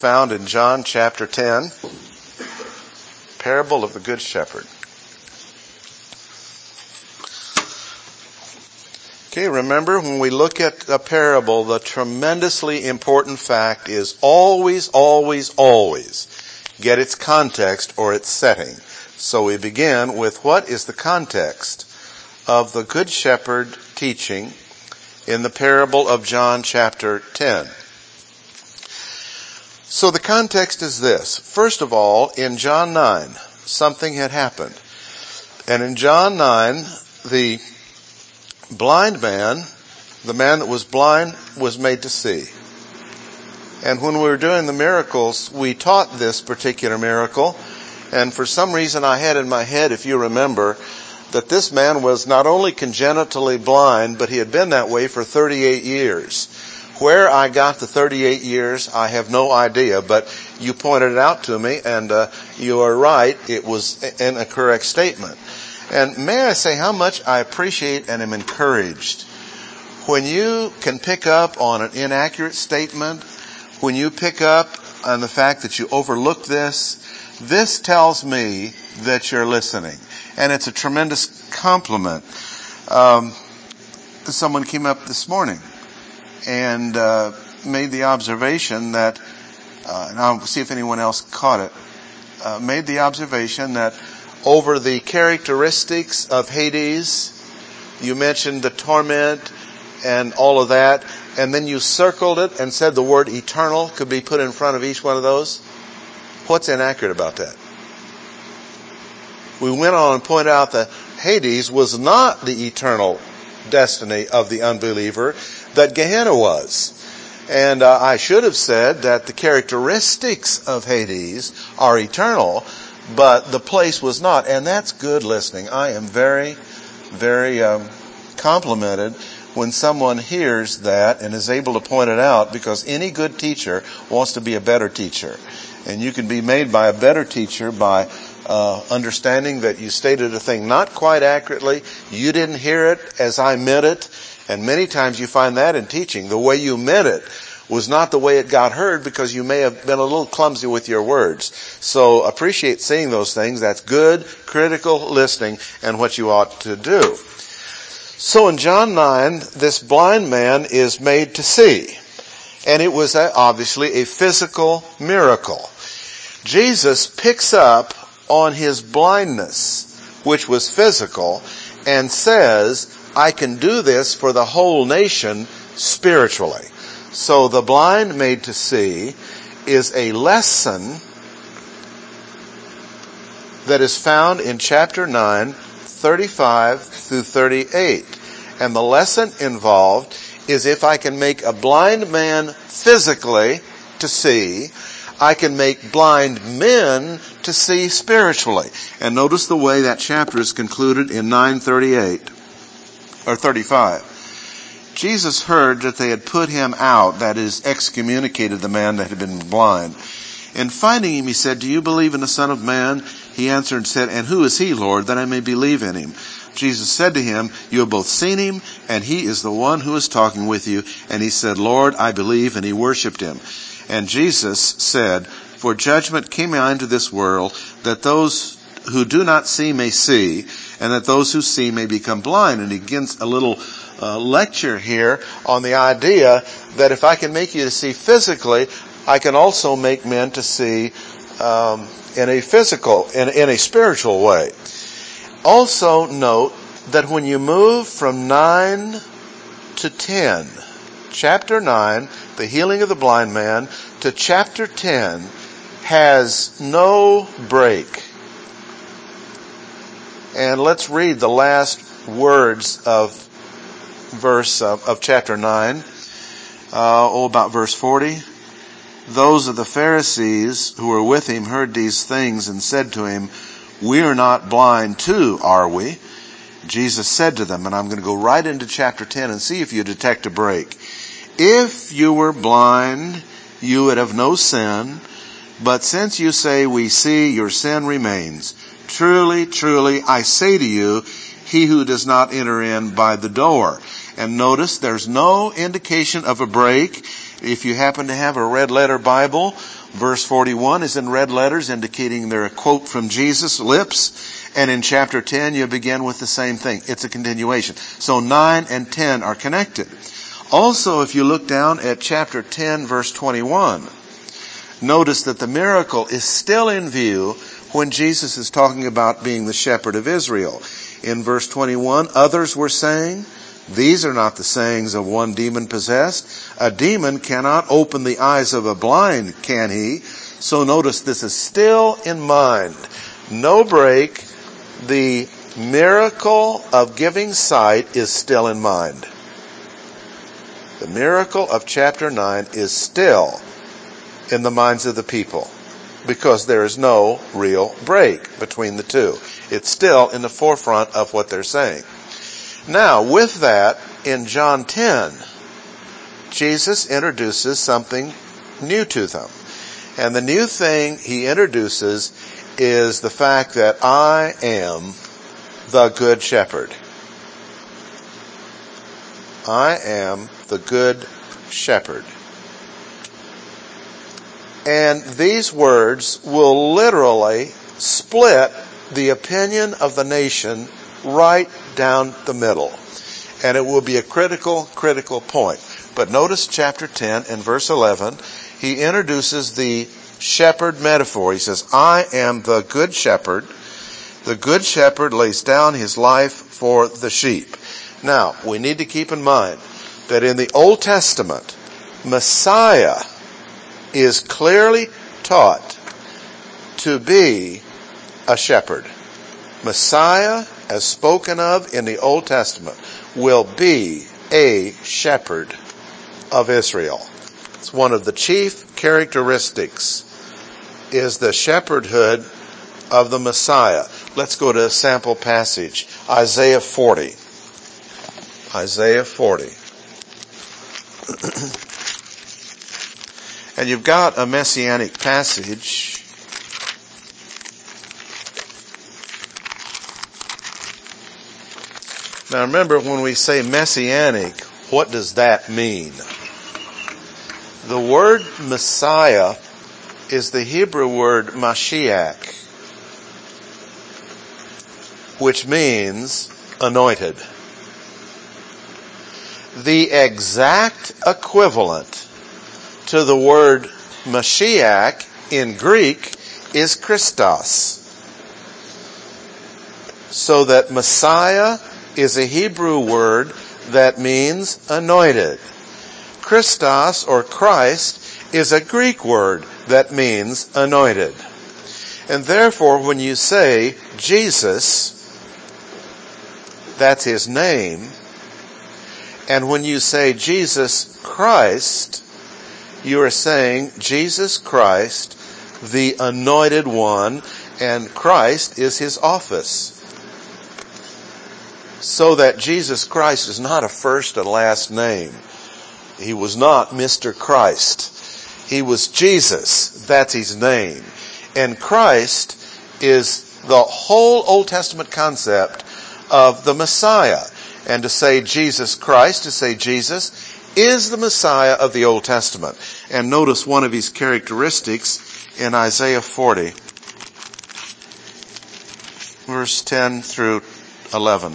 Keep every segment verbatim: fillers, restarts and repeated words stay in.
Found in John chapter ten, parable of the Good Shepherd. Okay, remember when we look at a parable, the tremendously important fact is always, always, always get its context or its setting. So we begin with what is the context of the Good Shepherd teaching in the parable of John chapter ten. So the context is this. First of all, in John nine, something had happened. And in John nine, the blind man, the man that was blind, was made to see. And when we were doing the miracles, we taught this particular miracle. And for some reason I had in my head, if you remember, that this man was not only congenitally blind, but he had been that way for thirty-eight years. Where I got the thirty-eight years, I have no idea, but you pointed it out to me, and uh, you are right. It was in a correct statement. And may I say how much I appreciate and am encouraged when you can pick up on an inaccurate statement, when you pick up on the fact that you overlooked this. This tells me that you're listening, and it's a tremendous compliment. Um, someone came up this morning and uh, made the observation that, uh, and I'll see if anyone else caught it, uh, made the observation that over the characteristics of Hades, you mentioned the torment and all of that, and then you circled it and said the word eternal could be put in front of each one of those. What's inaccurate about that? We went on and pointed out that Hades was not the eternal destiny of the unbeliever, that Gehenna was. And uh, I should have said that the characteristics of Hades are eternal, but the place was not. And that's good listening. I am very, very um, complimented when someone hears that and is able to point it out, because any good teacher wants to be a better teacher. And you can be made by a better teacher by uh understanding that you stated a thing not quite accurately, you didn't hear it as I meant it, and many times you find that in teaching. The way you meant it was not the way it got heard, because you may have been a little clumsy with your words. So appreciate seeing those things. That's good, critical listening, and what you ought to do. So in John nine, this blind man is made to see. And it was a, obviously a physical miracle. Jesus picks up on his blindness, which was physical, and says, I can do this for the whole nation spiritually. So the blind made to see is a lesson that is found in chapter nine, thirty-five through thirty-eight. And the lesson involved is if I can make a blind man physically to see, I can make blind men to see spiritually. And notice the way that chapter is concluded in nine thirty-eight, or thirty-five. Jesus heard that they had put him out, that is, excommunicated the man that had been blind. And finding him, he said, do you believe in the Son of Man? He answered and said, and who is he, Lord, that I may believe in him? Jesus said to him, you have both seen him, and he is the one who is talking with you. And he said, Lord, I believe, and he worshipped him. And Jesus said, for judgment came I into this world, that those who do not see may see, and that those who see may become blind. And he begins a little uh, lecture here on the idea that if I can make you to see physically, I can also make men to see um, in a physical, in, in a spiritual way. Also note that when you move from nine to ten, chapter nine, the healing of the blind man, to chapter ten, has no break. And let's read the last words of verse of, of chapter nine, uh, oh, about verse forty. Those of the Pharisees who were with him heard these things and said to him, we are not blind too, are we? Jesus said to them, and I'm going to go right into chapter ten and see if you detect a break. If you were blind, you would have no sin, but since you say we see, your sin remains. Truly, truly, I say to you, he who does not enter in by the door. And notice there's no indication of a break. If you happen to have a red letter Bible, Verse forty-one is in red letters indicating they're a quote from Jesus' lips. And in chapter ten, you begin with the same thing. It's a continuation. So nine and ten are connected. Also, if you look down at chapter ten, verse twenty-one, notice that the miracle is still in view when Jesus is talking about being the shepherd of Israel. In verse twenty-one, others were saying, these are not the sayings of one demon-possessed. A demon cannot open the eyes of a blind, can he? So notice this is still in mind. No break. The miracle of giving sight is still in mind. The miracle of chapter nine is still in the minds of the people because there is no real break between the two. It's still in the forefront of what they're saying. Now, with that, in John ten, Jesus introduces something new to them. And the new thing he introduces is the fact that I am the good shepherd. I am the good shepherd. And these words will literally split the opinion of the nation right down the middle. And it will be a critical, critical point. But notice chapter ten and verse eleven, he introduces the shepherd metaphor. He says, I am the good shepherd. The good shepherd lays down his life for the sheep. Now, we need to keep in mind that in the Old Testament, Messiah is clearly taught to be a shepherd. Messiah, as spoken of in the Old Testament, will be a shepherd of Israel. It's one of the chief characteristics is the shepherdhood of the Messiah. Let's go to a sample passage. Isaiah forty. Isaiah forty. And you've got a messianic passage. Now remember, when we say messianic, what does that mean? The word Messiah is the Hebrew word Mashiach, which means anointed. The exact equivalent to the word Mashiach in Greek is Christos. So that Messiah is a Hebrew word that means anointed. Christos or Christ is a Greek word that means anointed. And therefore, when you say Jesus, that's his name. And when you say Jesus Christ, you are saying Jesus Christ, the anointed one, and Christ is his office. So that Jesus Christ is not a first and last name. He was not Mister Christ. He was Jesus. That's his name. And Christ is the whole Old Testament concept of the Messiah. And to say Jesus Christ, to say Jesus, is the Messiah of the Old Testament. And notice one of his characteristics in Isaiah forty, verse ten through eleven.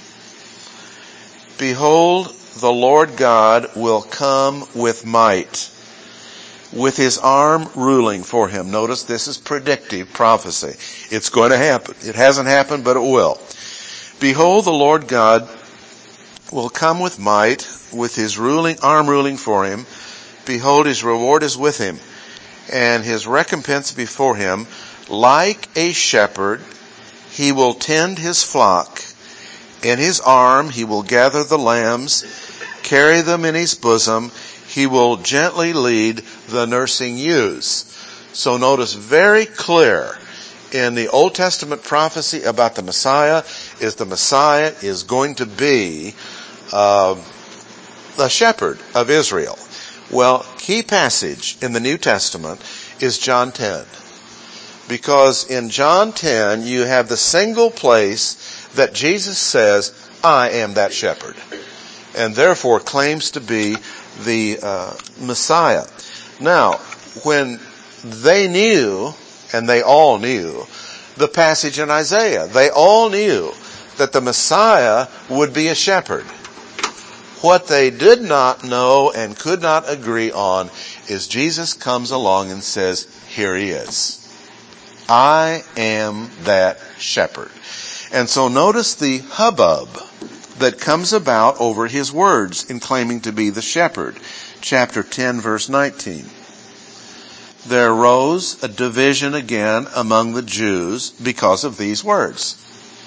Behold, the Lord God will come with might, with his arm ruling for him. Notice this is predictive prophecy. It's going to happen. It hasn't happened, but it will. Behold, the Lord God will come with might, with his ruling arm ruling for him. Behold, his reward is with him, and his recompense before him. Like a shepherd, he will tend his flock. In his arm he will gather the lambs, carry them in his bosom. He will gently lead the nursing ewes. So notice very clear in the Old Testament prophecy about the Messiah is the Messiah is going to be uh, a shepherd of Israel. Well, key passage in the New Testament is John ten. Because in John ten you have the single place that Jesus says, I am that shepherd. And therefore claims to be the uh, Messiah. Now, when they knew, and they all knew, the passage in Isaiah. They all knew that the Messiah would be a shepherd. What they did not know and could not agree on is Jesus comes along and says, here he is. I am that shepherd. And so notice the hubbub that comes about over his words in claiming to be the shepherd. Chapter ten, verse nineteen. There arose a division again among the Jews because of these words.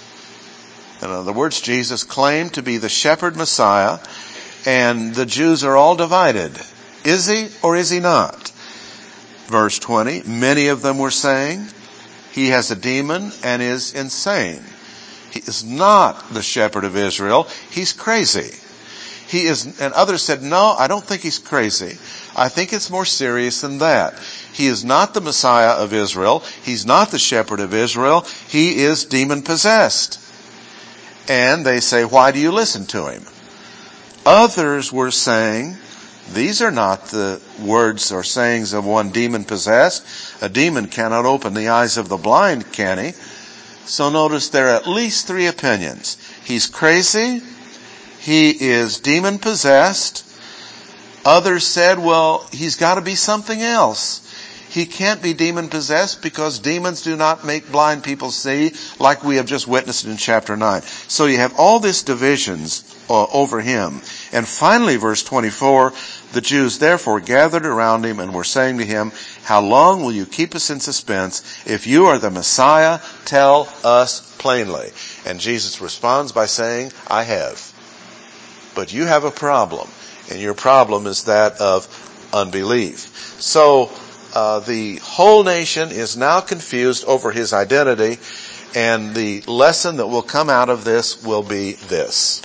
In other words, Jesus claimed to be the shepherd Messiah, and the Jews are all divided. Is he or is he not? Verse twenty, many of them were saying, he has a demon and is insane. He is not the shepherd of Israel. He's crazy. He is, and others said, no, I don't think he's crazy. I think it's more serious than that. He is not the Messiah of Israel. He's not the shepherd of Israel. He is demon possessed. And they say, why do you listen to him? Others were saying, these are not the words or sayings of one demon possessed. A demon cannot open the eyes of the blind, can he? So notice there are at least three opinions. He's crazy. He is demon possessed. Others said, well, he's got to be something else. He can't be demon possessed because demons do not make blind people see, like we have just witnessed in chapter nine. So you have all these divisions uh, over him. And finally, verse twenty-four, the Jews therefore gathered around him and were saying to him, how long will you keep us in suspense? If you are the Messiah, tell us plainly. And Jesus responds by saying, I have. But you have a problem, and your problem is that of unbelief. So uh, the whole nation is now confused over his identity, and the lesson that will come out of this will be this.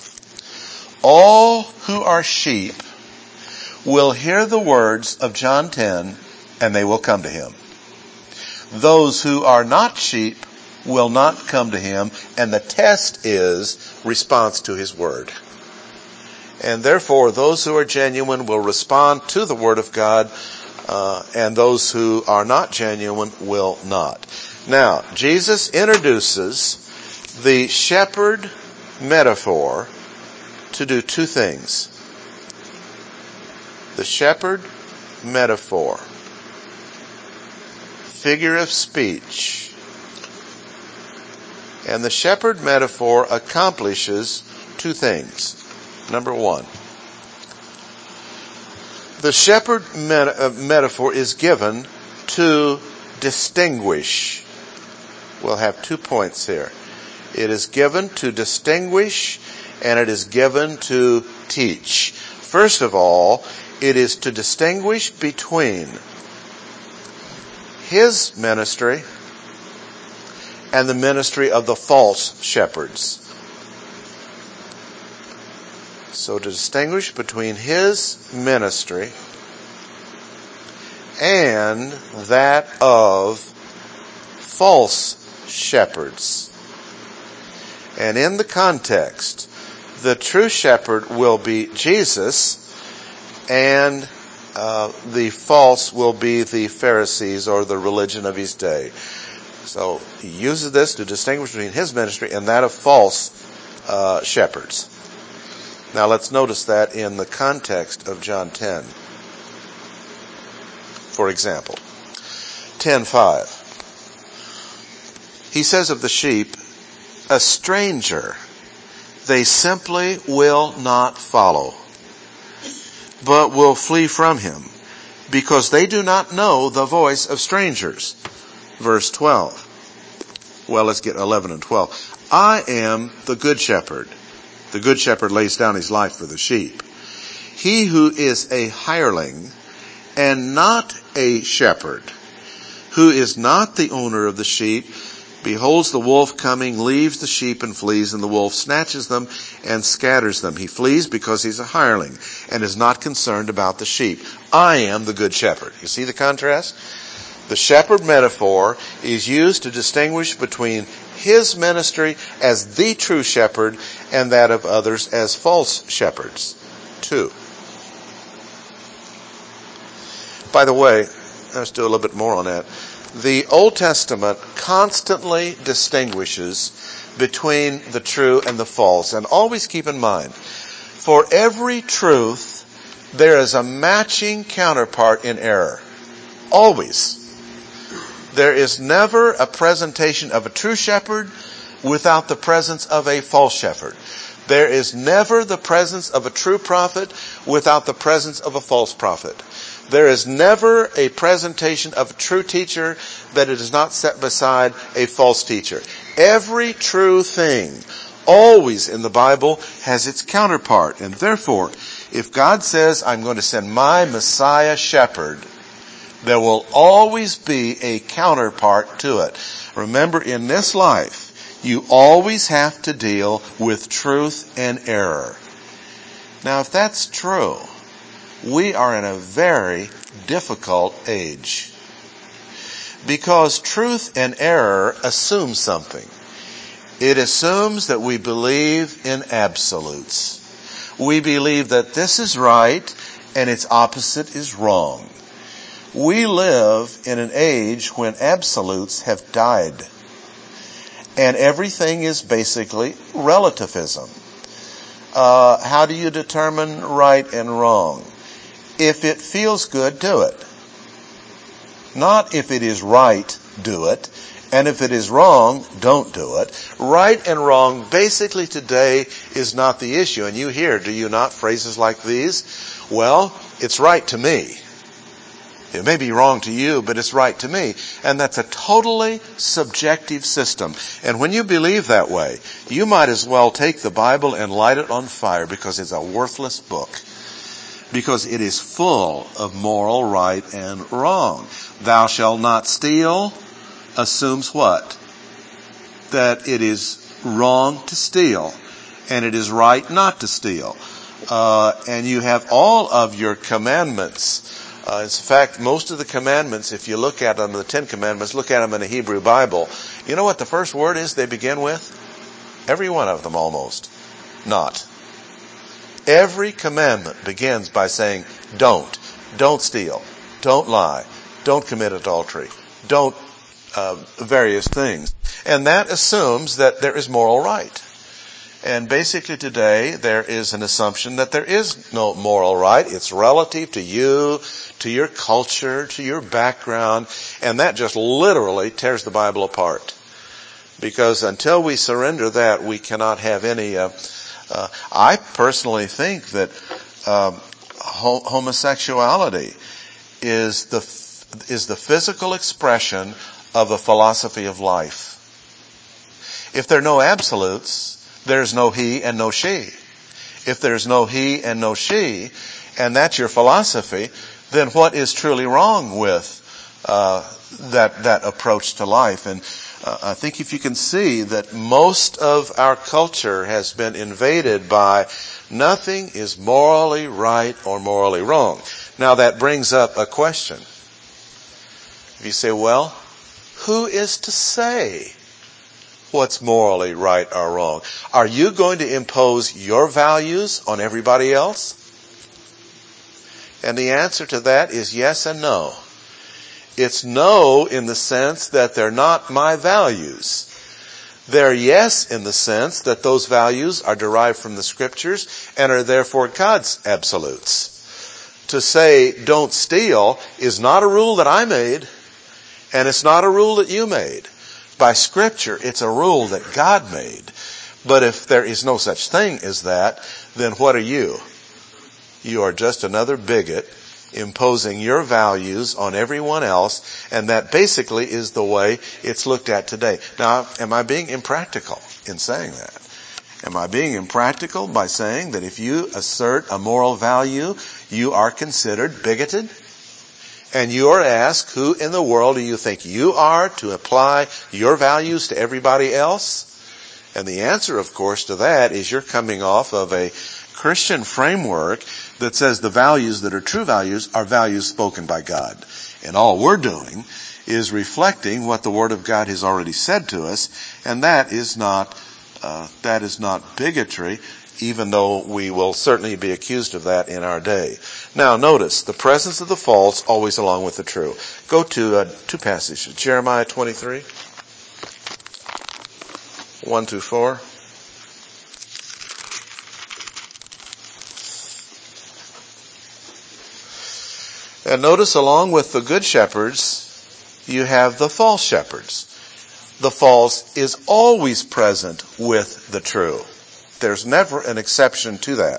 All who are sheep will hear the words of John ten, and they will come to him. Those who are not sheep will not come to him, and the test is response to his word. And therefore, those who are genuine will respond to the word of God, uh, and those who are not genuine will not. Now, Jesus introduces the shepherd metaphor to do two things. The shepherd metaphor, figure of speech. And the shepherd metaphor accomplishes two things. Number one, the shepherd meta- metaphor is given to distinguish. We'll have two points here. It is given to distinguish, and it is given to teach. First of all, it is to distinguish between his ministry and the ministry of the false shepherds. So to distinguish between his ministry and that of false shepherds. And in the context, the true shepherd will be Jesus, and uh, the false will be the Pharisees or the religion of his day. So he uses this to distinguish between his ministry and that of false uh, shepherds. Now let's notice that in the context of John ten. For example, ten five. He says of the sheep, a stranger they simply will not follow, but will flee from him, because they do not know the voice of strangers. Verse twelve. Well, let's get eleven and twelve. I am the good shepherd. The good shepherd lays down his life for the sheep. He who is a hireling and not a shepherd, who is not the owner of the sheep, beholds the wolf coming, leaves the sheep and flees, and the wolf snatches them and scatters them. He flees because he's a hireling and is not concerned about the sheep. I am the good shepherd. You see the contrast? The shepherd metaphor is used to distinguish between his ministry as the true shepherd and that of others as false shepherds. Two. By the way, let's do a little bit more on that. The Old Testament constantly distinguishes between the true and the false. And always keep in mind, for every truth, there is a matching counterpart in error. Always. There is never a presentation of a true shepherd without the presence of a false shepherd. There is never the presence of a true prophet without the presence of a false prophet. There is never a presentation of a true teacher that it is not set beside a false teacher. Every true thing, always in the Bible, has its counterpart. And therefore, if God says, I'm going to send my Messiah shepherd, there will always be a counterpart to it. Remember, in this life, you always have to deal with truth and error. Now, if that's true, we are in a very difficult age. Because truth and error assume something. It assumes that we believe in absolutes. We believe that this is right and its opposite is wrong. We live in an age when absolutes have died. And everything is basically relativism. Uh, how do you determine right and wrong? If it feels good, do it. Not if it is right, do it. And if it is wrong, don't do it. Right and wrong basically today is not the issue. And you hear, do you not, phrases like these? Well, it's right to me. It may be wrong to you, but it's right to me. And that's a totally subjective system. And when you believe that way, you might as well take the Bible and light it on fire, because it's a worthless book. Because it is full of moral right and wrong. Thou shalt not steal assumes what? That it is wrong to steal, and it is right not to steal. Uh, and you have all of your commandments. Uh, in fact, most of the commandments, if you look at them, the Ten Commandments, look at them in the Hebrew Bible, you know what the first word is they begin with? Every one of them almost. Not. Every commandment begins by saying, don't. Don't steal. Don't lie. Don't commit adultery. Don't uh, various things. And that assumes that there is moral right. And basically today there is an assumption that there is no moral right. It's relative to you, to your culture, to your background. And that just literally tears the Bible apart. Because until we surrender that, we cannot have any... Uh, uh, I personally think that uh, ho- homosexuality is the is the physical expression of a philosophy of life. If there are no absolutes, there's no he and no she. If there's no he and no she, and that's your philosophy, then what is truly wrong with uh, that that approach to life? And uh, I think if you can see that most of our culture has been invaded by nothing is morally right or morally wrong. Now that brings up a question. You say, well, who is to say what's morally right or wrong? Are you going to impose your values on everybody else? And the answer to that is yes and no. It's no in the sense that they're not my values. They're yes in the sense that those values are derived from the Scriptures and are therefore God's absolutes. To say don't steal is not a rule that I made, and it's not a rule that you made. By Scripture, it's a rule that God made. But if there is no such thing as that, then what are you? You are just another bigot imposing your values on everyone else, and that basically is the way it's looked at today. Now, am I being impractical in saying that? Am I being impractical by saying that if you assert a moral value, you are considered bigoted? And you are asked, who in the world do you think you are to apply your values to everybody else? And the answer, of course, to that is you're coming off of a Christian framework that says the values that are true values are values spoken by God. And all we're doing is reflecting what the Word of God has already said to us, and that is not uh, that is not bigotry. even though we will certainly be accused of that in our day. Now notice, the presence of the false always along with the true. Go to uh, two passages. Jeremiah twenty-three, one through four. And notice, along with the good shepherds, you have the false shepherds. The false is always present with the true. There's never an exception to that.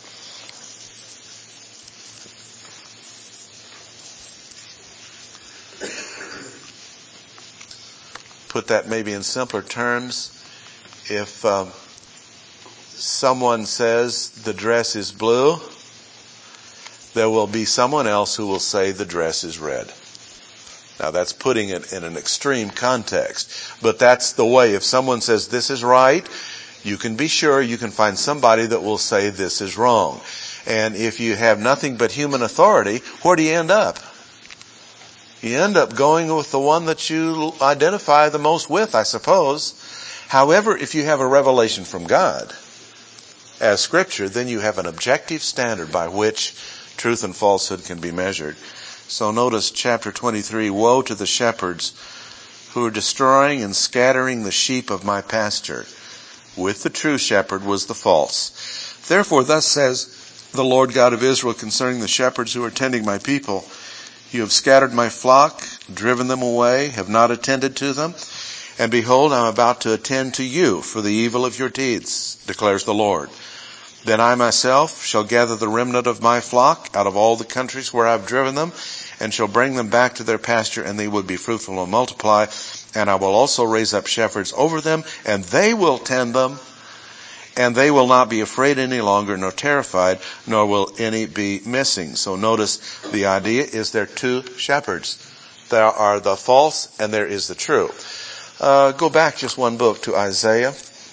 Put that maybe in simpler terms. If um, someone says the dress is blue, there will be someone else who will say the dress is red. Now that's putting it in an extreme context, but that's the way. If someone says this is right, you can be sure you can find somebody that will say this is wrong. And if you have nothing but human authority, where do you end up? You end up going with the one that you identify the most with, I suppose. However, if you have a revelation from God as Scripture, then you have an objective standard by which truth and falsehood can be measured. So notice chapter twenty-three, woe to the shepherds who are destroying and scattering the sheep of my pasture. With the true shepherd was the false. Therefore thus says the Lord God of Israel concerning the shepherds who are tending my people, you have scattered my flock, driven them away, have not attended to them. And behold, I am about to attend to you for the evil of your deeds, declares the Lord. Then I myself shall gather the remnant of my flock out of all the countries where I have driven them, and shall bring them back to their pasture, and they will be fruitful and multiply. And I will also raise up shepherds over them, and they will tend them, and they will not be afraid any longer, nor terrified, nor will any be missing. So notice the idea is there are two shepherds. There are the false, and there is the true. Uh, go back just one book to Isaiah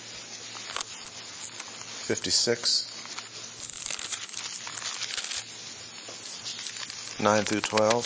fifty-six, nine through twelve.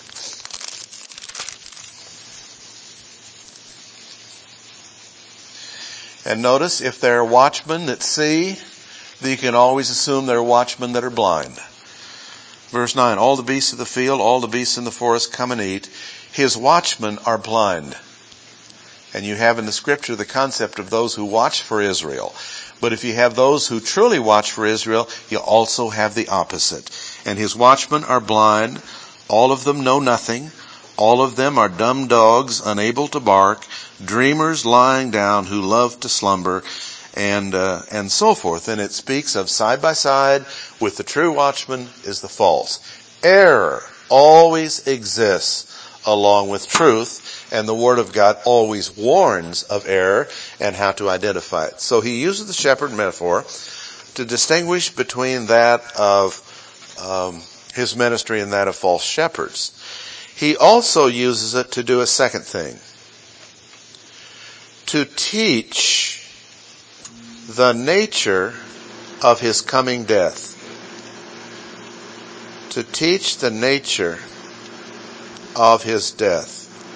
And notice, if there are watchmen that see, then you can always assume there are watchmen that are blind. Verse nine, all the beasts of the field, all the beasts in the forest come and eat. His watchmen are blind. And you have in the Scripture the concept of those who watch for Israel. But if you have those who truly watch for Israel, you also have the opposite. And his watchmen are blind. All of them know nothing. All of them are dumb dogs, unable to bark, dreamers lying down who love to slumber, and uh, and so forth. And it speaks of side by side with the true watchman is the false. Error always exists along with truth, and the Word of God always warns of error and how to identify it. So he uses the shepherd metaphor to distinguish between that of um, his ministry and that of false shepherds. He also uses it to do a second thing, to teach the nature of his coming death. To teach the nature of his death.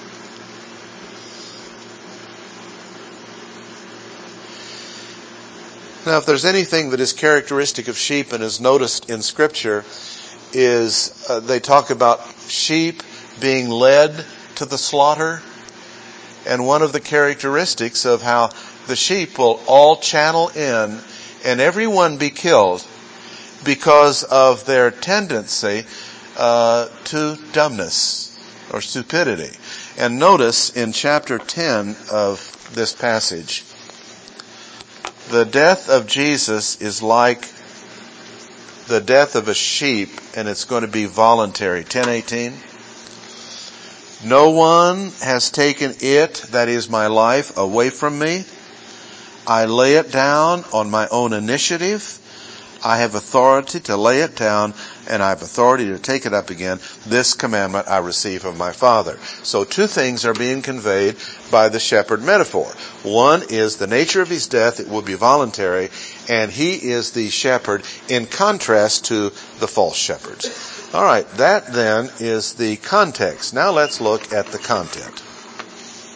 Now, if there's anything that is characteristic of sheep and is noticed in Scripture, is uh, they talk about sheep being led to the slaughter. And one of the characteristics of how the sheep will all channel in and everyone be killed because of their tendency uh, to dumbness or stupidity. And notice in chapter ten of this passage, the death of Jesus is like the death of a sheep, and it's going to be voluntary. ten eighteen. No one has taken it, that is my life, away from me. I lay it down on my own initiative. I have authority to lay it down, and I have authority to take it up again. This commandment I receive of my Father. So two things are being conveyed by the shepherd metaphor. One is the nature of his death, it will be voluntary, and he is the shepherd in contrast to the false shepherds. All right, that then is the context. Now let's look at the content.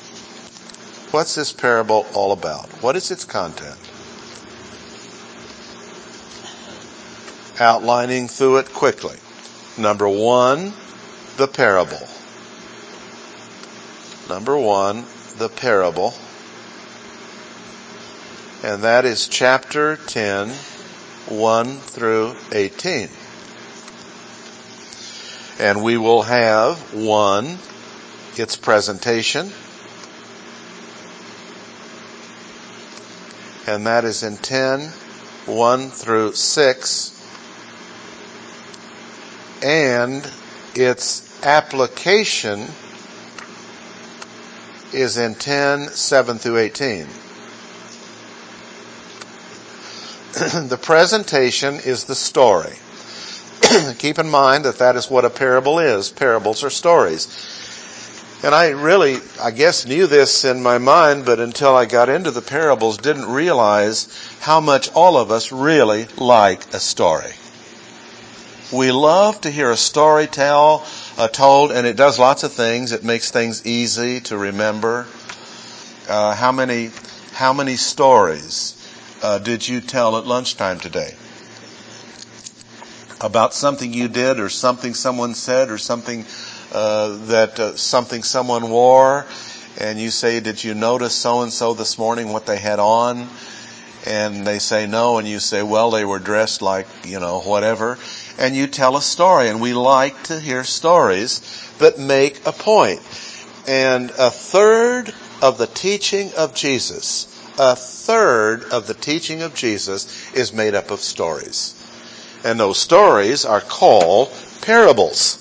What's this parable all about? What is its content? outlining through it quickly. Number one, the parable. Number one, the parable. And that is chapter ten, one through eighteen. And we will have one, its presentation. And that is in ten, one through six. And its application is in ten, seven through eighteen. The presentation is the story. Keep in mind that that is what a parable is. Parables are stories. And I really, I guess, knew this in my mind, but until I got into the parables, didn't realize how much all of us really like a story. We love to hear a story tell, uh, told, and it does lots of things. It makes things easy to remember. Uh, how many, how many stories uh, did you tell at lunchtime today? About something you did, or something someone said, or something uh, that uh, something someone wore, and you say, "Did you notice so and so this morning? What they had on?" And they say no, and you say, "Well, they were dressed like, you know, whatever." And you tell a story, and we like to hear stories that make a point. And a third of the teaching of Jesus, a third of the teaching of Jesus is made up of stories. And those stories are called parables.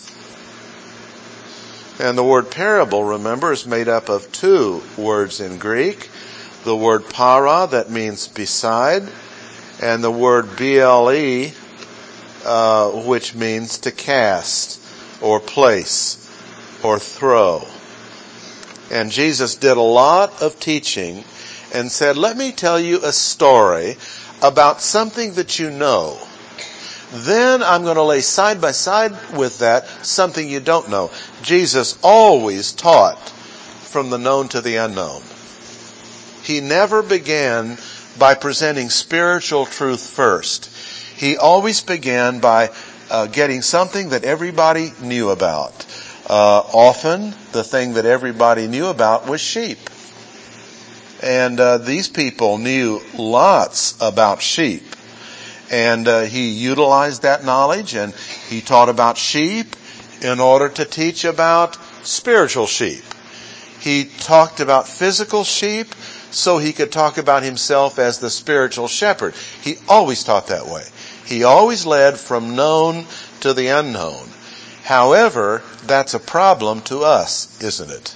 And the word parable, remember, is made up of two words in Greek. The word para, that means beside, and the word ble, uh, which means to cast, or place, or throw. And Jesus did a lot of teaching and said, let me tell you a story about something that you know. Then I'm going to lay side by side with that something you don't know. Jesus always taught from the known to the unknown. He never began by presenting spiritual truth first. He always began by uh, getting something that everybody knew about. Uh, often, the thing that everybody knew about was sheep. And uh, these people knew lots about sheep. And uh, he utilized that knowledge, and he taught about sheep in order to teach about spiritual sheep. He talked about physical sheep so he could talk about himself as the spiritual shepherd. He always taught that way. He always led from known to the unknown. However, that's a problem to us, isn't it?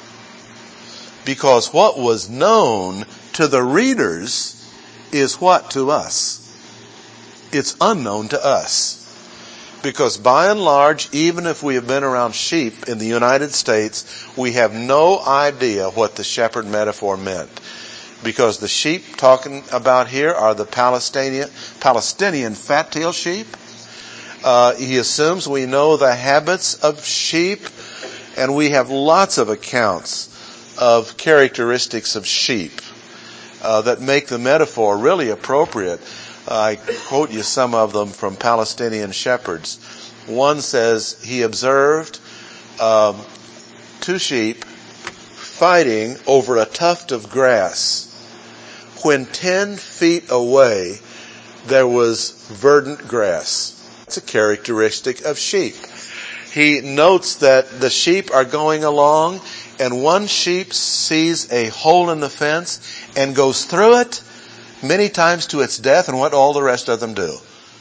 Because what was known to the readers is what to us? It's unknown to us. Because by and large, even if we have been around sheep in the United States, we have no idea what the shepherd metaphor meant. Because the sheep talking about here are the Palestinian, Palestinian fat-tailed sheep. Uh, he assumes we know the habits of sheep, and we have lots of accounts of characteristics of sheep uh, that make the metaphor really appropriate. I quote you some of them from Palestinian shepherds. One says he observed um, two sheep fighting over a tuft of grass. When ten feet away, there was verdant grass. It's a characteristic of sheep. He notes that the sheep are going along, and one sheep sees a hole in the fence and goes through it many times to its death, and what all the rest of them do?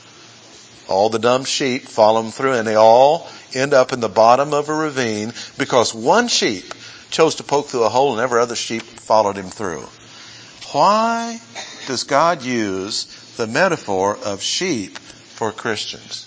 All the dumb sheep follow them through, and they all end up in the bottom of a ravine because one sheep chose to poke through a hole and every other sheep followed him through. Why does God use the metaphor of sheep for Christians?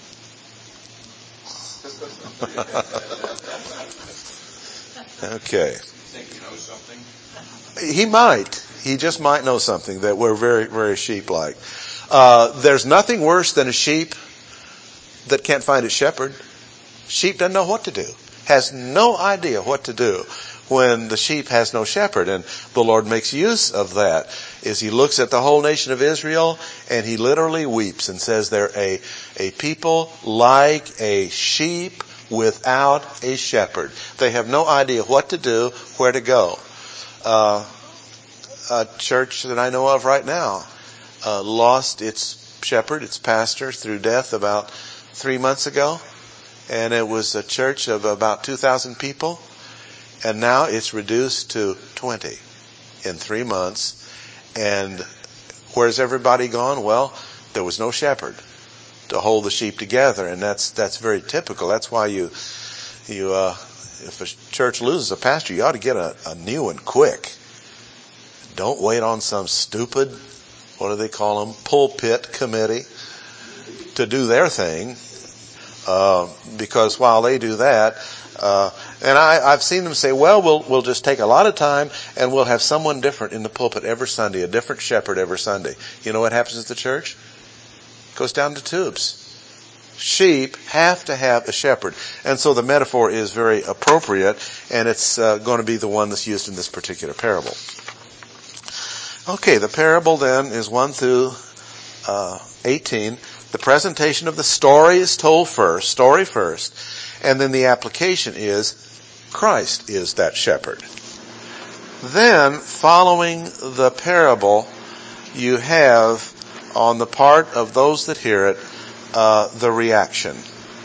Okay. Think he knows something? He might. He just might know something that we're very, very sheep-like. Uh, there's nothing worse than a sheep that can't find its shepherd. Sheep doesn't know what to do. Has no idea what to do when the sheep has no shepherd. And the Lord makes use of that, is he looks at the whole nation of Israel and he literally weeps and says they're a, a people like a sheep without a shepherd. They have no idea what to do, where to go. Uh, a church that I know of right now uh, lost its shepherd, its pastor, through death about three months ago. And it was a church of about two thousand people. And now it's reduced to twenty in three months. And where's everybody gone? Well, there was no shepherd to hold the sheep together. And that's, that's very typical. That's why you, you, uh, if a church loses a pastor, you ought to get a, a new one quick. Don't wait on some stupid, what do they call them, pulpit committee to do their thing. Uh, because while they do that, uh, and I, I've seen them say, well, we'll, we'll just take a lot of time and we'll have someone different in the pulpit every Sunday, a different shepherd every Sunday. You know what happens at the church? It goes down to tubes. Sheep have to have a shepherd. And so the metaphor is very appropriate, and it's uh, going to be the one that's used in this particular parable. Okay, the parable then is one through uh, eighteen. The presentation of the story is told first, story first, and then the application is Christ is that shepherd. Then, following the parable, you have, on the part of those that hear it, uh, the reaction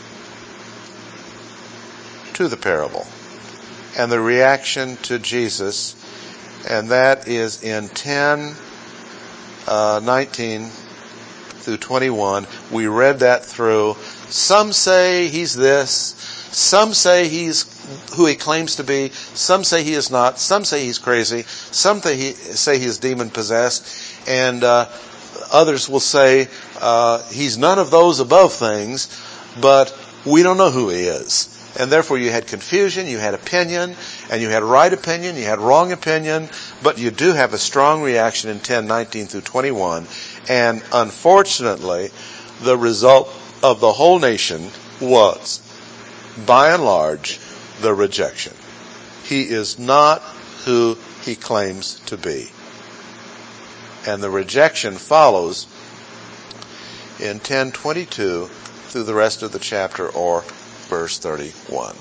to the parable. And the reaction to Jesus, and that is in ten, uh, nineteen through twenty-one. We read that through. Some say he's this. Some say he's who he claims to be. Some say he is not. Some say he's crazy. Some say he, say he is demon possessed. And uh, others will say uh, he's none of those above things, but we don't know who he is. And therefore you had confusion, you had opinion, and you had right opinion, you had wrong opinion, but you do have a strong reaction in ten, nineteen through twenty-one. And unfortunately, the result of the whole nation was, by and large, the rejection. He is not who he claims to be. And the rejection follows in ten twenty-two through the rest of the chapter, or verse thirty-one.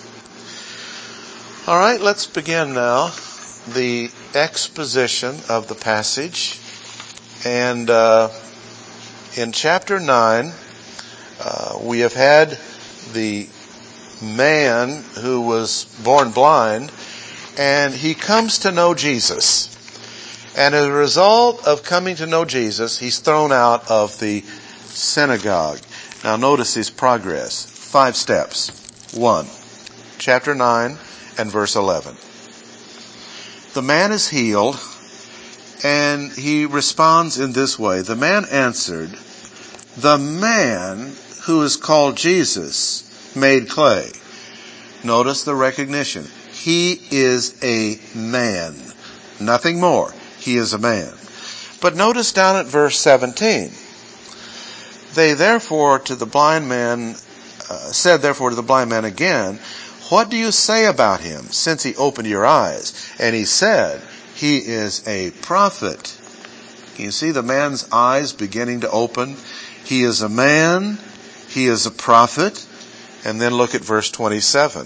All right, let's begin now the exposition of the passage. And uh, in chapter nine, uh, we have had the man who was born blind, and he comes to know Jesus. And as a result of coming to know Jesus, he's thrown out of the synagogue. Now notice his progress. Five steps. One, chapter nine and verse eleven. The man is healed, and he responds in this way. The man answered, the man who is called Jesus made clay. Notice the recognition. He is a man. Nothing more. He is a man. But notice down at verse seventeen. They therefore to the blind man, uh, said therefore to the blind man again, what do you say about him, since he opened your eyes? And he said, he is a prophet. Can you see the man's eyes beginning to open? He is a man. He is a prophet. And then look at verse twenty-seven.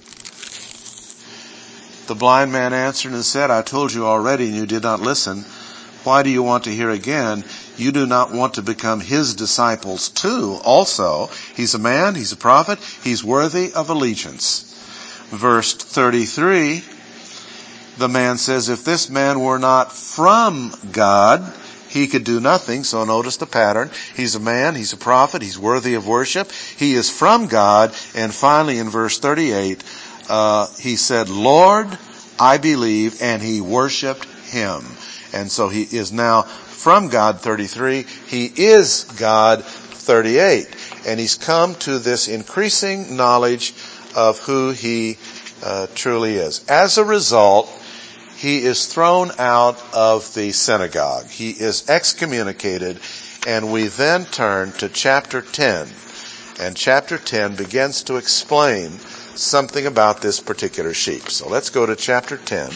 The blind man answered and said, I told you already and you did not listen. Why do you want to hear again? You do not want to become his disciples too also. He's a man, he's a prophet, he's worthy of allegiance. Verse thirty-three, the man says, if this man were not from God, he could do nothing. So notice the pattern. He's a man, he's a prophet, he's worthy of worship, he is from God. And finally in verse thirty-eight, uh, he said, Lord, I believe, and he worshiped him. And so he is now from God, thirty-three. He is God, thirty-eight. And he's come to this increasing knowledge of who he uh, truly is. As a result, he is thrown out of the synagogue. He is excommunicated. And we then turn to chapter ten. And chapter ten begins to explain something about this particular sheep. So let's go to chapter ten.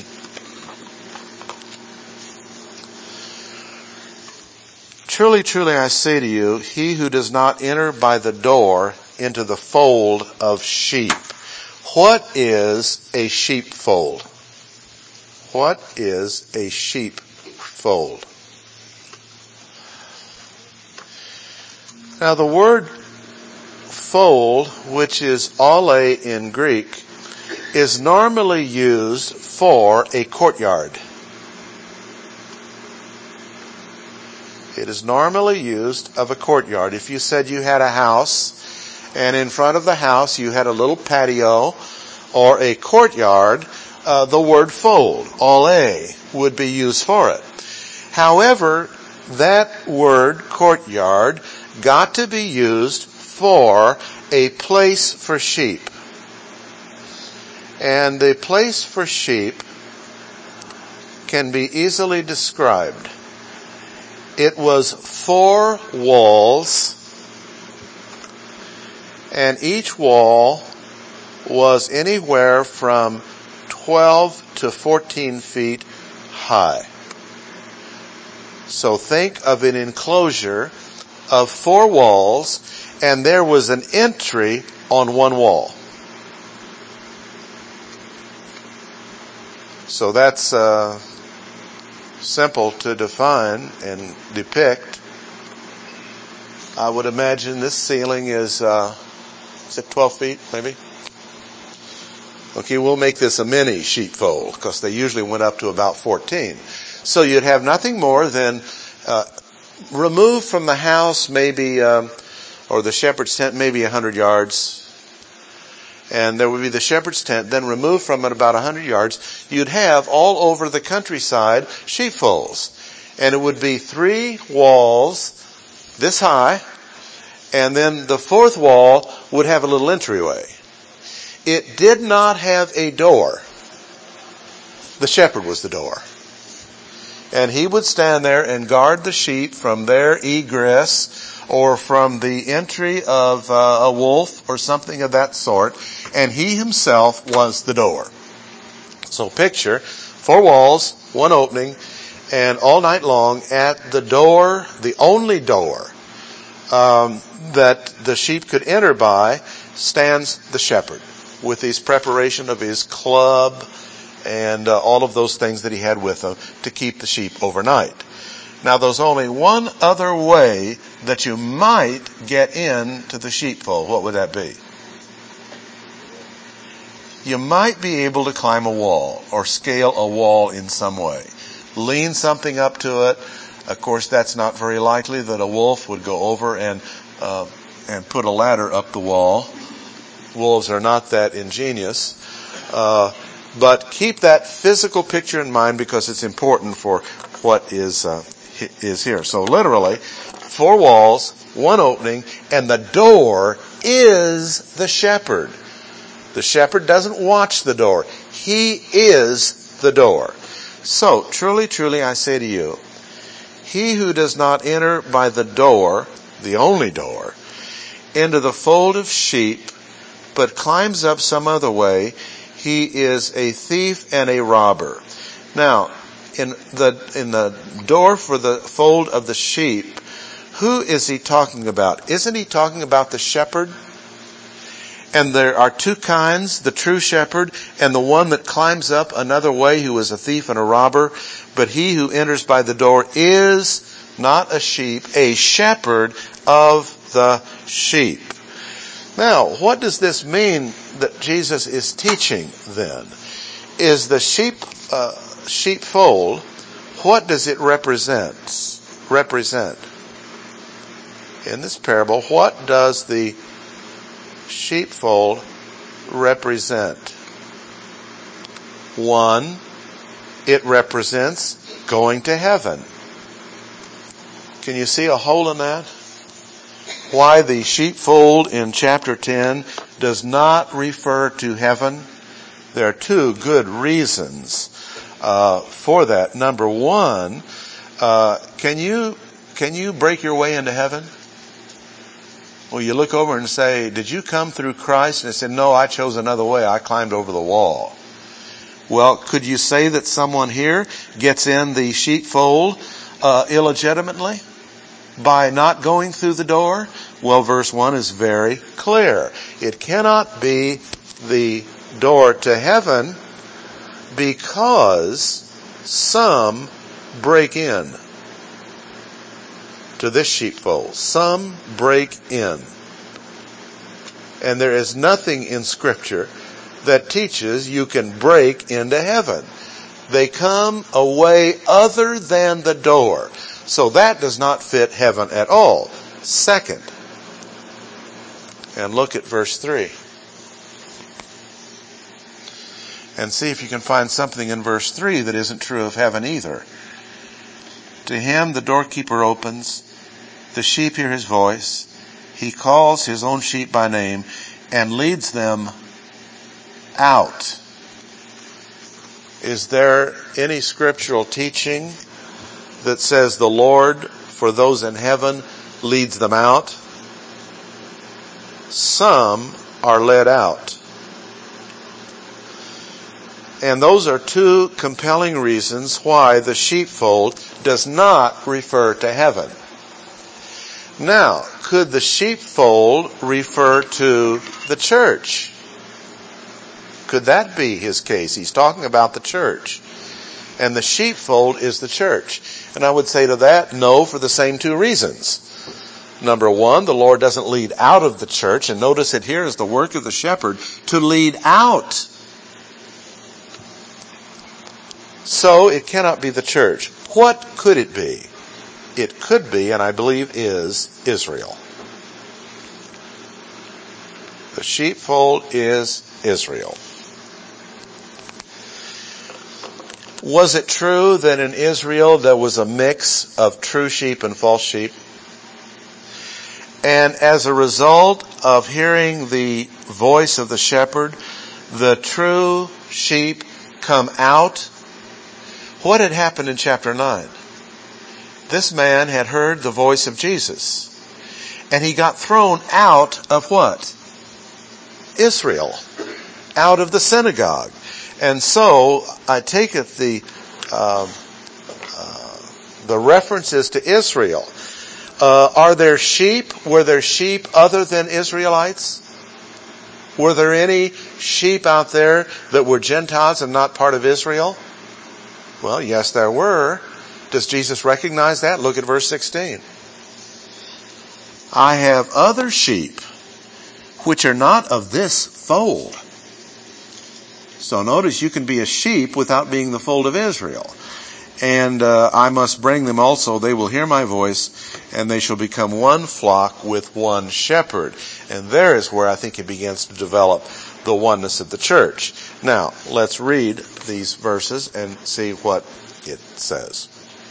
Truly, truly, I say to you, he who does not enter by the door into the fold of sheep. What is a sheepfold? What is a sheepfold? Now the word fold, which is ole in Greek, is normally used for a courtyard. It is normally used of a courtyard. If you said you had a house, and in front of the house you had a little patio or a courtyard, uh, the word fold, ole, would be used for it. However, that word courtyard got to be used for a place for sheep. And the place for sheep can be easily described. It was four walls, and each wall was anywhere from twelve to fourteen feet high. So think of an enclosure of four walls, and there was an entry on one wall. So that's uh, simple to define and depict. I would imagine this ceiling is, uh, is it twelve feet, maybe? Okay, we'll make this a mini sheepfold, because they usually went up to about fourteen. So you'd have nothing more than uh, removed from the house, maybe, um, or the shepherd's tent, maybe one hundred yards. And there would be the shepherd's tent, then removed from it about one hundred yards, you'd have all over the countryside sheepfolds. And it would be three walls this high, and then the fourth wall would have a little entryway. It did not have a door. The shepherd was the door. And he would stand there and guard the sheep from their egress or from the entry of uh, a wolf or something of that sort. And he himself was the door. So picture four walls, one opening, and all night long at the door, the only door um, that the sheep could enter by, stands the shepherd with his preparation of his club and uh, all of those things that he had with him to keep the sheep overnight. Now there's only one other way that you might get into the sheepfold. What would that be? You might be able to climb a wall or scale a wall in some way. Lean something up to it. Of course, that's not very likely that a wolf would go over and uh, and put a ladder up the wall. Wolves are not that ingenious. Uh, but keep that physical picture in mind, because it's important for what is uh, is here. So literally, four walls, one opening, and the door is the shepherd. The shepherd doesn't watch the door. He is the door. So, truly, truly, I say to you, he who does not enter by the door, the only door, into the fold of sheep, but climbs up some other way, he is a thief and a robber. Now, in the in the door for the fold of the sheep, who is he talking about? Isn't he talking about the shepherd? And there are two kinds, the true shepherd and the one that climbs up another way, who is a thief and a robber. But he who enters by the door is not a sheep, a shepherd of the sheep. Now, what does this mean that Jesus is teaching then? Is the sheep uh, sheepfold, what does it represent? Represent? In this parable, what does the sheepfold represent? One, it represents going to heaven. Can you see a hole in that? Why the sheepfold in chapter ten does not refer to heaven? There are two good reasons uh, for that. Number one, uh, can you can you break your way into heaven? Well, you look over and say, did you come through Christ? And they said, no, I chose another way. I climbed over the wall. Well, could you say that someone here gets in the sheepfold uh, illegitimately by not going through the door? Well, verse one is very clear. It cannot be the door to heaven because some break in to this sheepfold. Some break in. And there is nothing in Scripture that teaches you can break into heaven. They come a way other than the door. So that does not fit heaven at all. Second, and look at verse three. And see if you can find something in verse three that isn't true of heaven either. To him the doorkeeper opens, the sheep hear his voice, he calls his own sheep by name and leads them out. Is there any scriptural teaching that says the Lord, for those in heaven, leads them out? Some are led out. And those are two compelling reasons why the sheepfold does not refer to heaven. Now, could the sheepfold refer to the church? Could that be his case? He's talking about the church. And the sheepfold is the church. And I would say to that, no, for the same two reasons. Number one, the Lord doesn't lead out of the church. And notice it here is the work of the shepherd to lead out. So it cannot be the church. What could it be? It could be, and I believe is, Israel. The sheepfold is Israel. Was it true that in Israel there was a mix of true sheep and false sheep? And as a result of hearing the voice of the shepherd, the true sheep come out? What had happened in chapter nine? This man had heard the voice of Jesus. And he got thrown out of what? Israel. Out of the synagogue. And so, I take it the, uh, uh, the references to Israel. Uh, are there sheep? Were there sheep other than Israelites? Were there any sheep out there that were Gentiles and not part of Israel? Well, yes, there were. Does Jesus recognize that? Look at verse sixteen. I have other sheep which are not of this fold. So notice you can be a sheep without being the fold of Israel. And uh, I must bring them also. They will hear my voice, and they shall become one flock with one shepherd. And there is where I think it begins to develop the oneness of the church. Now, let's read these verses and see what it says.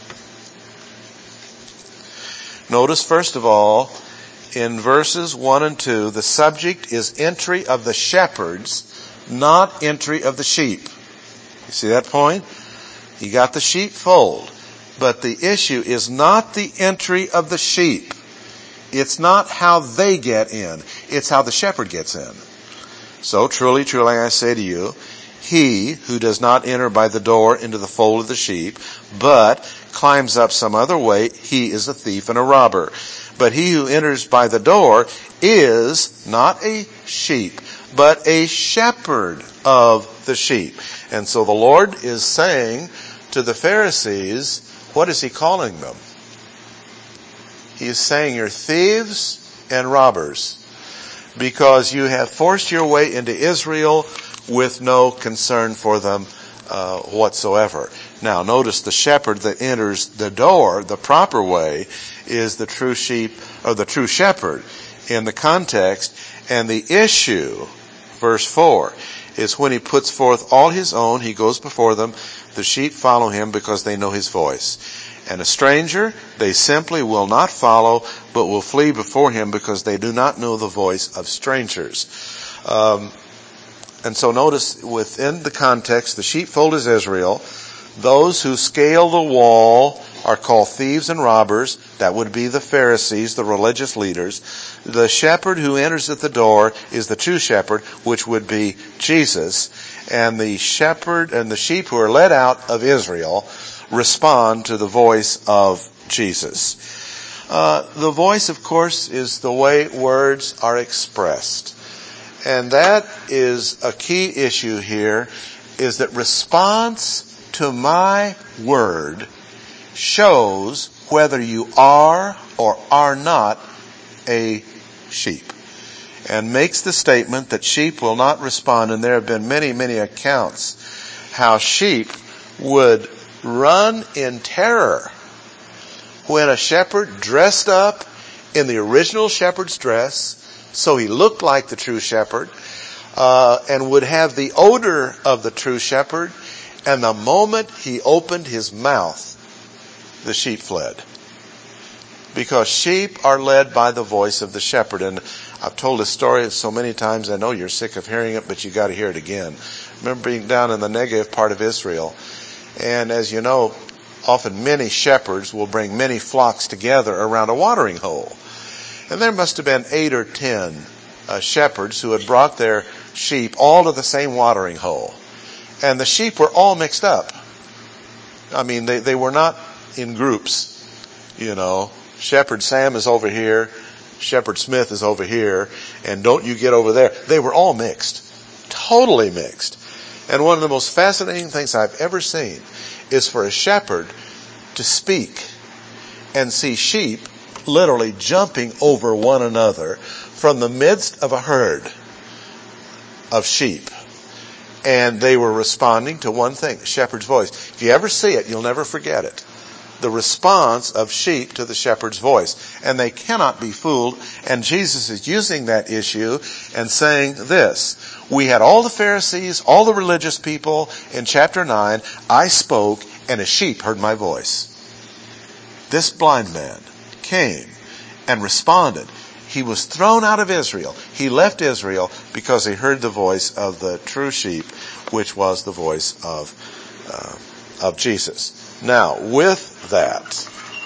Notice, first of all, in verses one and two, the subject is entry of the shepherds, not entry of the sheep. You see that point? You got the sheepfold, but the issue is not the entry of the sheep. It's not how they get in. It's how the shepherd gets in. So truly, truly, I say to you, he who does not enter by the door into the fold of the sheep, but climbs up some other way, he is a thief and a robber. But he who enters by the door is not a sheep, but a shepherd of the sheep. And so the Lord is saying to the Pharisees, what is he calling them? He is saying you're thieves and robbers because you have forced your way into Israel with no concern for them uh, whatsoever. Now notice the shepherd that enters the door the proper way is the true sheep or the true shepherd in the context. And the issue, verse four, is when he puts forth all his own, he goes before them. The sheep follow him because they know his voice. And a stranger, they simply will not follow, but will flee before him because they do not know the voice of strangers. Um, and so notice within the context, the sheepfold is Israel. Those who scale the wall are called thieves and robbers. That would be the Pharisees, the religious leaders. The shepherd who enters at the door is the true shepherd, which would be Jesus. And the shepherd and the sheep who are led out of Israel respond to the voice of Jesus. Uh, the voice, of course, is the way words are expressed. And that is a key issue here, is that response to my word shows whether you are or are not a sheep. And makes the statement that sheep will not respond. And there have been many, many accounts how sheep would run in terror when a shepherd dressed up in the original shepherd's dress, so he looked like the true shepherd, uh, and would have the odor of the true shepherd, and the moment he opened his mouth, the sheep fled. Because sheep are led by the voice of the shepherd. And I've told this story so many times, I know you're sick of hearing it, but you got to hear it again. I remember being down in the Negev part of Israel, and as you know, often many shepherds will bring many flocks together around a watering hole. And there must have been eight or ten uh, shepherds who had brought their sheep all to the same watering hole. And the sheep were all mixed up. I mean, they, they were not in groups, you know. Shepherd Sam is over here, Shepherd Smith is over here, and don't you get over there. They were all mixed. Totally mixed. And one of the most fascinating things I've ever seen is for a shepherd to speak and see sheep literally jumping over one another from the midst of a herd of sheep. And they were responding to one thing, the shepherd's voice. If you ever see it, you'll never forget it. The response of sheep to the shepherd's voice. And they cannot be fooled. And Jesus is using that issue and saying this. We had all the Pharisees, all the religious people in chapter nine. I spoke and a sheep heard my voice. This blind man came and responded. He was thrown out of Israel. He left Israel because he heard the voice of the true sheep, which was the voice of uh, of Jesus. Now, with that,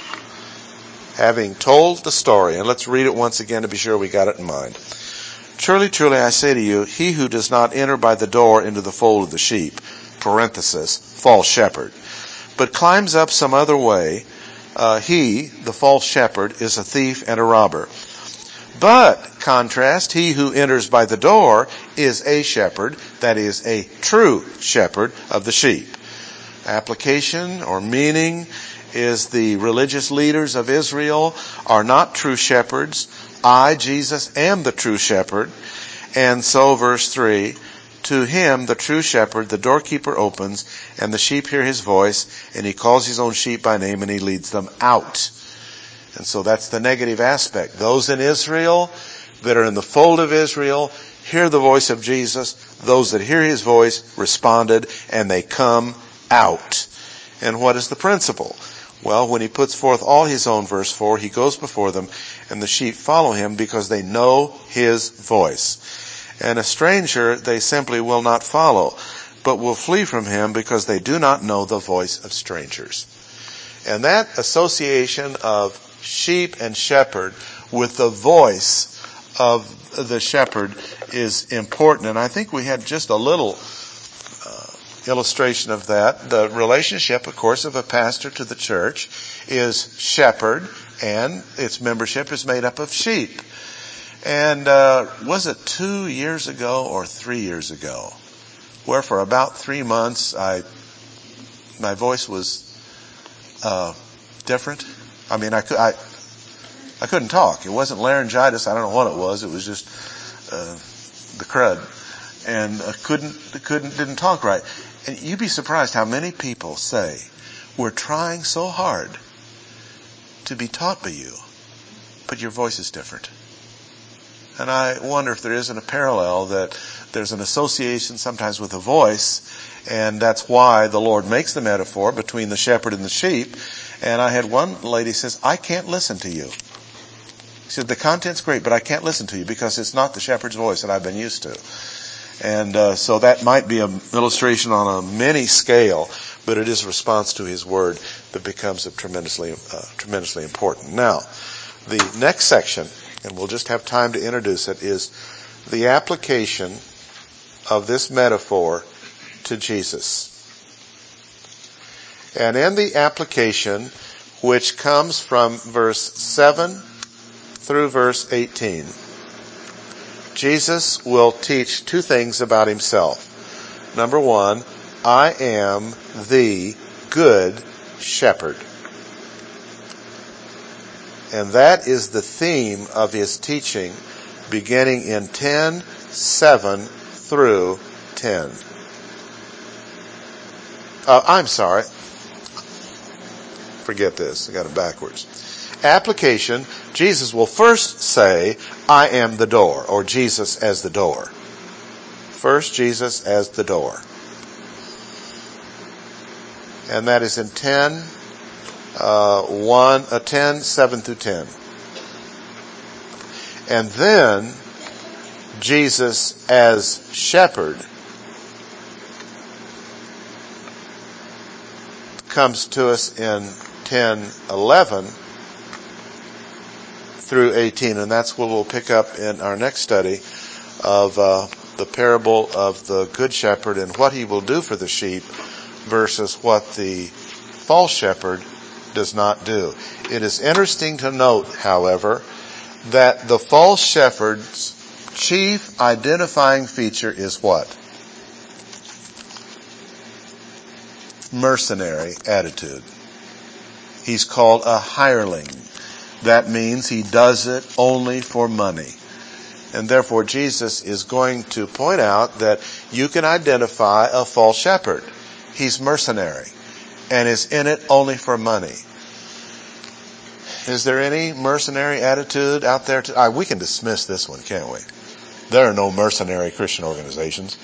having told the story, and let's read it once again to be sure we got it in mind. Truly, truly, I say to you, he who does not enter by the door into the fold of the sheep, parenthesis, false shepherd, but climbs up some other way, uh, he, the false shepherd, is a thief and a robber. But, contrast, he who enters by the door is a shepherd, that is, a true shepherd of the sheep. Application or meaning is the religious leaders of Israel are not true shepherds. I, Jesus, am the true shepherd. And so, verse three, to him, the true shepherd, the doorkeeper opens, and the sheep hear his voice, and he calls his own sheep by name, and he leads them out. And so that's the negative aspect. Those in Israel that are in the fold of Israel hear the voice of Jesus. Those that hear his voice responded, and they come out. And what is the principle? Well, when he puts forth all his own, verse four, he goes before them, and the sheep follow him because they know his voice. And a stranger they simply will not follow, but will flee from him because they do not know the voice of strangers. And that association of sheep and shepherd with the voice of the shepherd is important. And I think we had just a little uh, illustration of that. The relationship, of course, of a pastor to the church is shepherd, and its membership is made up of sheep. And uh was it two years ago or three years ago where for about three months I my voice was uh different? I mean, I could I I couldn't talk. It wasn't laryngitis. I don't know what it was. It was just uh the crud, and I couldn't couldn't didn't talk right. And you'd be surprised how many people say, "We're trying so hard to be taught by you, but your voice is different." And I wonder if there isn't a parallel, that there's an association sometimes with a voice, and that's why the Lord makes the metaphor between the shepherd and the sheep. And I had one lady says, "I can't listen to you." She said, "The content's great, but I can't listen to you because it's not the shepherd's voice that I've been used to." And uh, so that might be an illustration on a mini scale. but it is response to his word that becomes tremendously, uh, tremendously important. Now, the next section, and we'll just have time to introduce it, is the application of this metaphor to Jesus. And in the application, which comes from verse seven through verse eighteen, Jesus will teach two things about himself. Number one, I am the good shepherd. And that is the theme of his teaching, beginning in ten seven through ten. Uh, I'm sorry. Forget this. I got it backwards. Application, Jesus will first say, I am the door, or Jesus as the door. First, Jesus as the door. And that is in ten, uh, one, uh, ten, seven through ten. And then, Jesus as shepherd comes to us in ten, eleven through eighteen, and that's what we'll pick up in our next study of uh, the parable of the good shepherd and what he will do for the sheep versus what the false shepherd does not do. It is interesting to note, however, that the false shepherd's chief identifying feature is what? Mercenary attitude. He's called a hireling. That means he does it only for money. And therefore Jesus is going to point out that you can identify a false shepherd. He's mercenary and is in it only for money. Is there any mercenary attitude out there? To, uh, we can dismiss this one, can't we? There are no mercenary Christian organizations.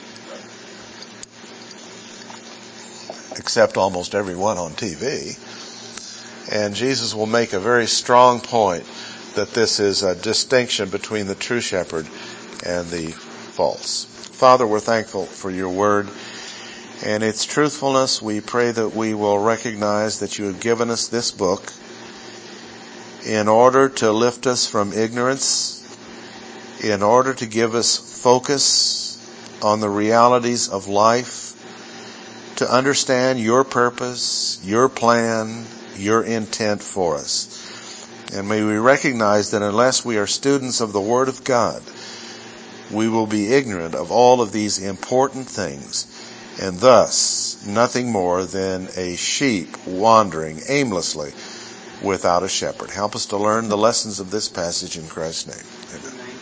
Except almost every one on T V. And Jesus will make a very strong point that this is a distinction between the true shepherd and the false. Father, we're thankful for your word and its truthfulness. We pray that we will recognize that you have given us this book in order to lift us from ignorance, in order to give us focus on the realities of life, to understand your purpose, your plan, your intent for us. And may we recognize that unless we are students of the Word of God, we will be ignorant of all of these important things, and thus nothing more than a sheep wandering aimlessly without a shepherd. Help us to learn the lessons of this passage in Christ's name. Amen.